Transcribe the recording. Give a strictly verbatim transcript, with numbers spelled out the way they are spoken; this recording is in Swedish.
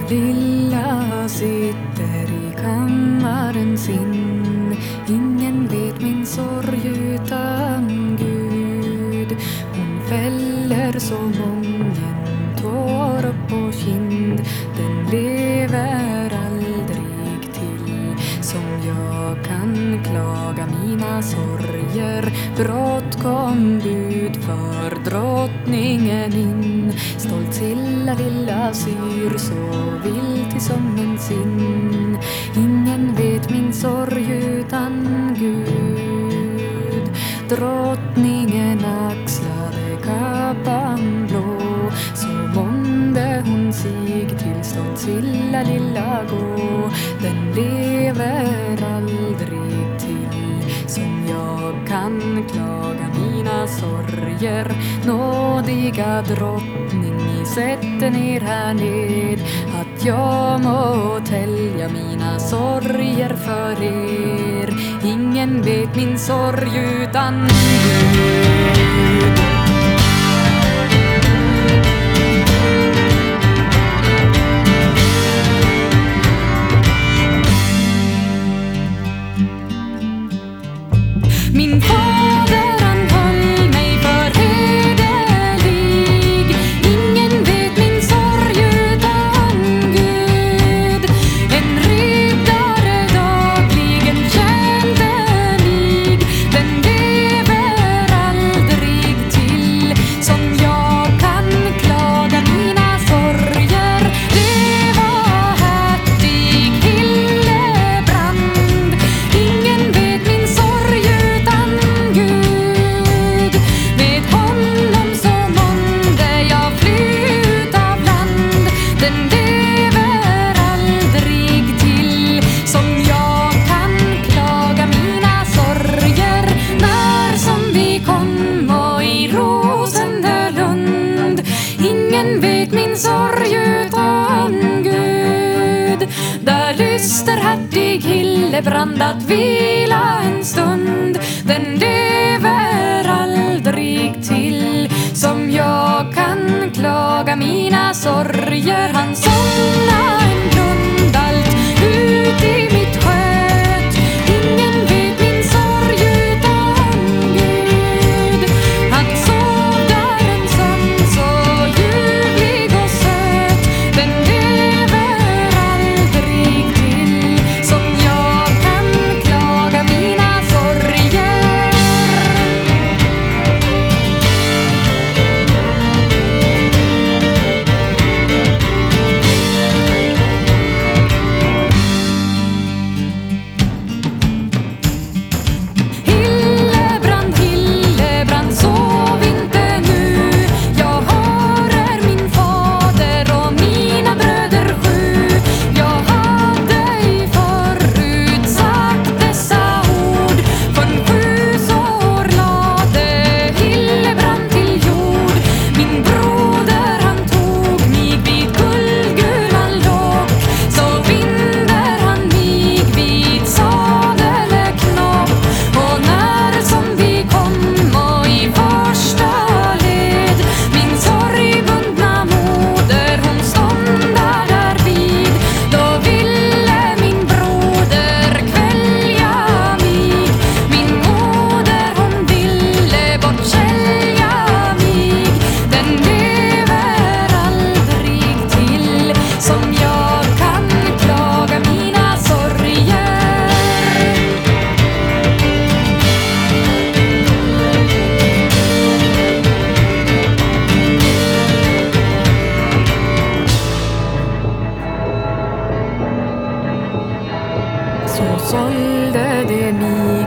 Lilla sitter i kammaren sin. Ingen vet min sorg utan Gud. Hon fäller så mången tår upp på kind. Den lever aldrig till. Som jag kan klaga mina sorger. Brått kom bud för drottningen in. Stolt lilla lilla syr så vilt som en sin. Ingen vet min sorg utan Gud. Drottningen axlade kappan blå. Så månde hon sig till stolt lilla lilla gå. Den lever aldrig till. Som jag kan klaga mina sorger. Nådiga drottning, sätt ner här ned. Att jag må tälja mina sorger för er. Ingen vet min sorg utan Gud. Min fader han höll mig för hederlig. Ingen vet min sorg utan Gud. En riddare dagligen tjänstelig. Den lever aldrig till. Som jag kan klaga mina sorger. Det var hertig Hillebrand. Ingen vet min sorg utan Gud. Med honom så månde jag fly ut av land. Den lever aldrig till. Som jag kan klaga mina sorger. När som vi kom och i Rosenlund. Ingen vet min sorg utan Gud. Där lyster hertig Hillebrand att vila en stund. Den lever aldrig till. Som jag kan klaga mina sorger. Han somna en grund allt ut i mitt sköt. Ingen vet min sorg utan Gud. Han sov där en sömn så ljuvlig och söt. Den lever aldrig till. Som jag kan klaga mina sorger. Hillebrand, Hillebrand, sov inte nu. Jag hörer min fader och mina bröder sju. Jag hade i förut sagt dessa ord. För sju år lade Hillebrand till jord. Min broder han tog mig vid guldgulan lock. Så binder han mig vid sadelknopp. Och när som vi kom och i första led. Min sorgbundna moder hon ståndar där vid. Då ville min broder kvälja mig. Min moder hon ville bortsälja mig. Den lever aldrig till. Som jag kan klaga mina sorger. Så sålde de mig